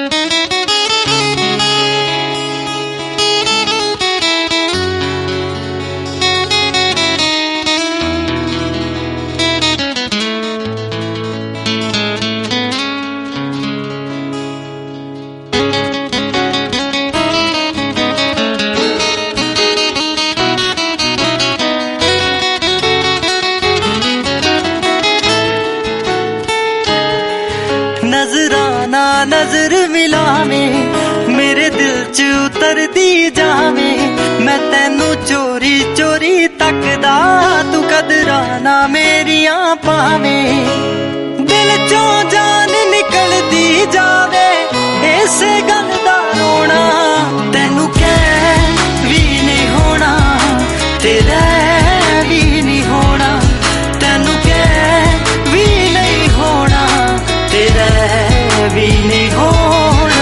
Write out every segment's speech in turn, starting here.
नजराना नजर मिलावे मेरे दिल च उतरदी जावे मैं तैनू चोरी चोरी तकदा तू कदराना मेरियां पावे दिल चों जान निकलदी जावे इसे गल दा रोना तैनू कह भी नहीं होना तेरा भी नहीं होना तैनू कह भी नहीं होना तेरा भी नहीं होना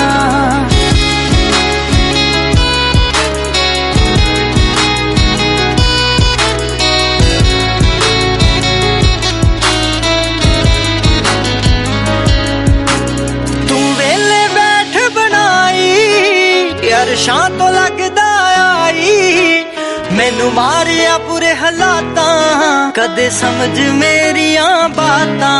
तू वेले बैठ बनाई अरशां तो लगदा आई मैनू मारिया पूरे हालातां कदे समझ मेरियां बातां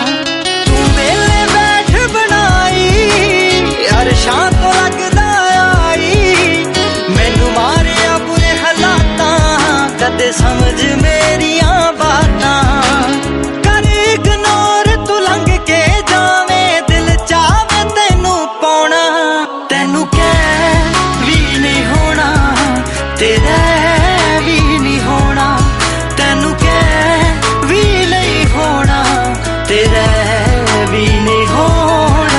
अरशां तो लगदा आई मैनू मारिया बुरे हालातां कदे समझ मेरियां बातां कर इग्नोर तू लंघ के जावे दिल चावे तैनू पाउणा तैनू कह भी नहीं होना तेरा भी नहीं होना तैनू कह भी नहीं होना तेरा भी नहीं होना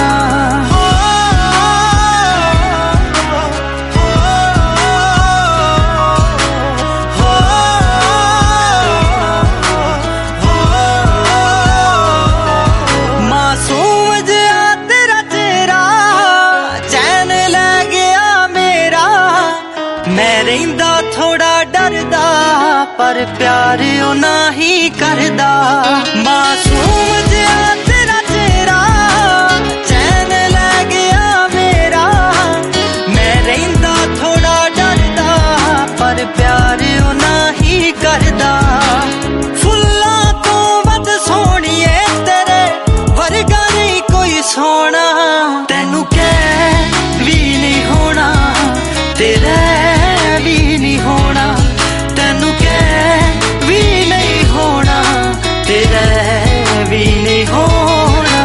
मैं रहिंदा थोड़ा डरदा पर प्यार उना ही करदा मासूम जिहा तेरा चेहरा चैन लै गया मेरा मैं रहिंदा थोड़ा डरदा पर प्यार उना ही करदा फुल्लां तो वध सोहणीए तेरे वर्गा नहीं कोई सोना तैनू कह भी नहीं होना तेरा भी नहीं होना तैनू कह भी नहीं होना तेरा भी नहीं होना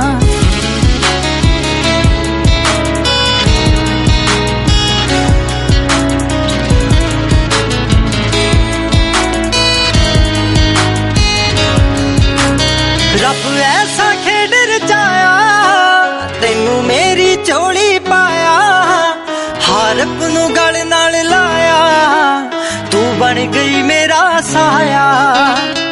रब ऐसा खेड रचाया तैनू मेरी झोली पाया हारप नू गल नाल लाया तू बन गई मेरा साया